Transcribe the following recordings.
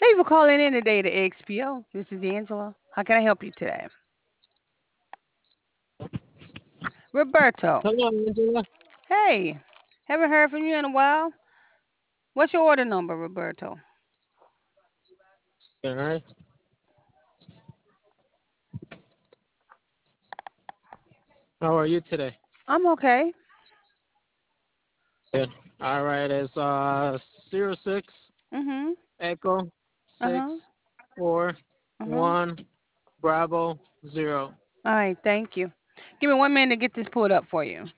you for calling in today to XPO. This is Angela. How can I help you today? Roberto. Hello, Angela. Hey, haven't heard from you in a while. What's your order number, Roberto? All right. How are you today? I'm okay. Good. All right. It's 06 Mhm. Echo Uh huh. Uh huh. 641 Bravo 0. All right. Thank you. Give me 1 minute to get this pulled up for you.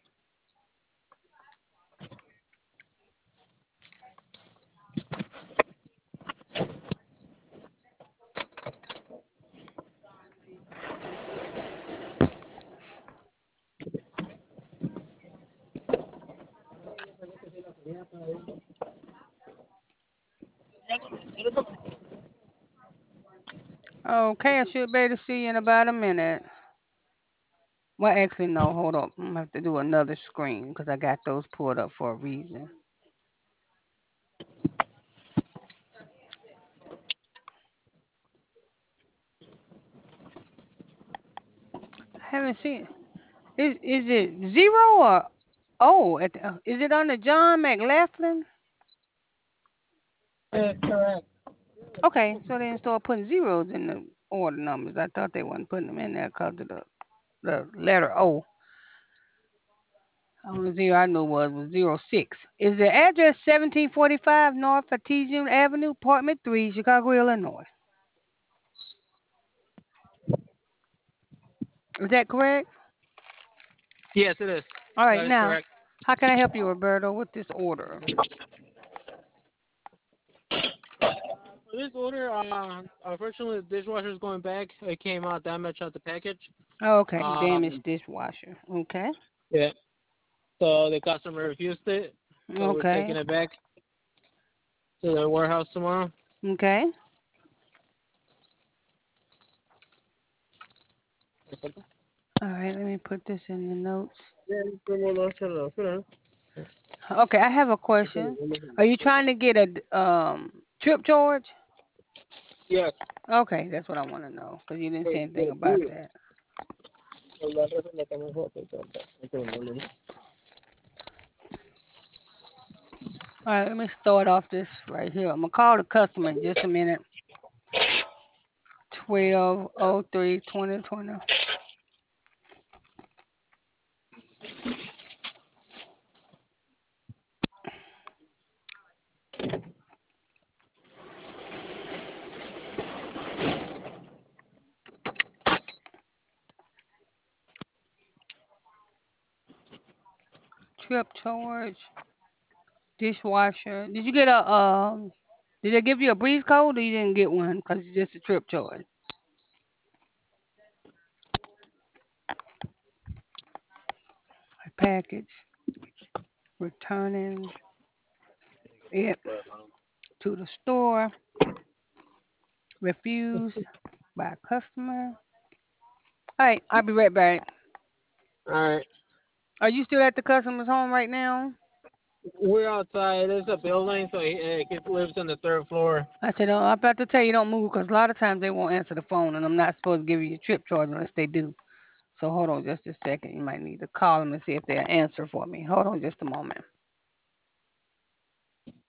Okay, I should be able to see you in about a minute. Well, actually, no. Hold up. I'm gonna have to do another screen because I got those pulled up for a reason. I haven't seen. Is it zero or oh? Is it under John McLaughlin? Correct. Okay, so they didn't start putting zeros in the order numbers. I thought they wasn't putting them in there because of the letter O. Only zero I knew was 06. Is the address 1745 North Artesian Avenue, Apartment 3, Chicago, Illinois? Is that correct? Yes, it is. All right, That is now, correct. how can I help you, Roberto, with this order? For this order, unfortunately, the dishwasher is going back. It came out damaged at the package. Okay, damaged Um, dishwasher. Okay, yeah. So the customer refused it. So we're okay, taking it back to the warehouse tomorrow. okay. All right, let me put this in the notes. Okay, I have a question. Are you trying to get a trip charge? Yes. Okay, that's what I want to know because you didn't say anything about that. All right, let me start off this right here. I'm gonna call the customer in just a minute. 12/03/2020. Trip charge, dishwasher. Did you get a Did they give you a breeze code or you didn't get one because it's just a trip charge? Package returning it to the store. Refused by customer. All right, I'll be right back. All right. Are you still at the customer's home right now? We're outside. It's a building, so he lives on the third floor. I said, oh, I'm about to tell you don't move because a lot of times they won't answer the phone and I'm not supposed to give you your trip charge unless they do. So hold on just a second. You might need to call them and see if they'll answer for me. Hold on just a moment.